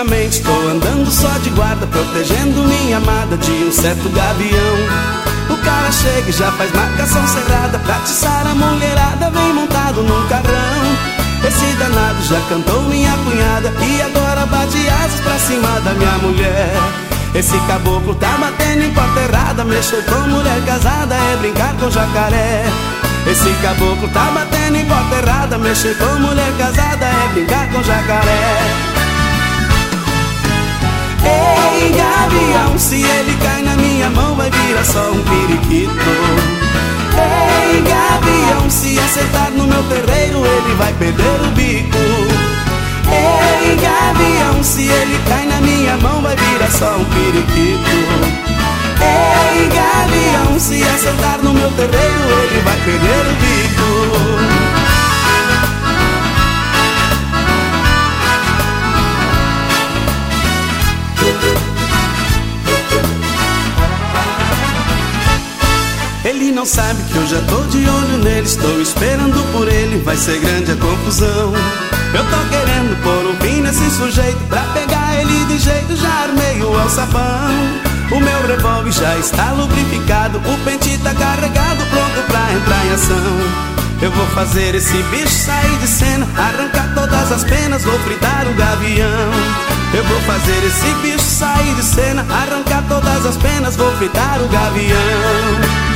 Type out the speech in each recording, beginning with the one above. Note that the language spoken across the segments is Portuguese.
ultimamente tô andando só de guarda, protegendo minha amada de um certo gavião. O cara chega e já faz marcação cerrada, pra atiçar a mulherada, vem montado num carrão. Esse danado já cantou minha cunhada e agora bate asas pra cima da minha mulher. Esse caboclo tá batendo em porta errada, mexer com mulher casada é brincar com jacaré. Esse caboclo tá batendo em porta errada, mexer com mulher casada é brincar com jacaré. Ei, gavião, se ele cai na minha mão vai virar só um periquito. Ei, gavião, se acertar no meu terreiro ele vai perder o bico. Ei, gavião, se ele cai na minha mão vai virar só um periquito. Ei, gavião, se acertar no meu terreiro ele vai perder o bico. Ele não sabe que eu já tô de olho nele, estou esperando por ele, vai ser grande a confusão. Eu tô querendo pôr um fim nesse sujeito, pra pegar ele de jeito já armei o alçapão. O meu revólver já está lubrificado, o pente tá carregado, pronto pra entrar em ação. Eu vou fazer esse bicho sair de cena, arrancar todas as penas, vou fritar o gavião. Eu vou fazer esse bicho sair de cena, arrancar todas as penas, vou fritar o gavião.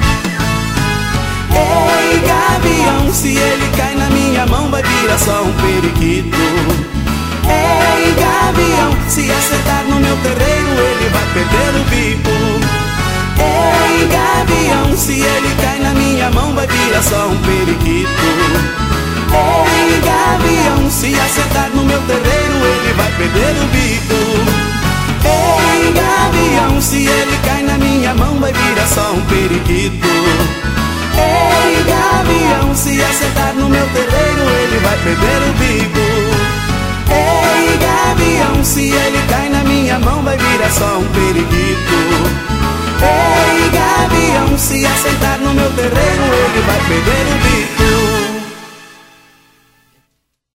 Ei, gavião, se ele cai na minha mão vai virar só um periquito. Ei, gavião, se acertar no meu terreiro ele vai perder o bico. Ei, gavião, se ele cai na minha mão vai virar só um periquito. Ei, gavião, se acertar no meu terreiro ele vai perder o bico. Ei, gavião, se ele cai na minha mão vai virar só um periquito. Ei, gavião, se acertar no meu terreiro ele vai perder o bico. Ei, gavião, se ele cai na minha mão vai virar só um periquito. Ei, gavião, se acertar no meu terreiro ele vai perder o bico.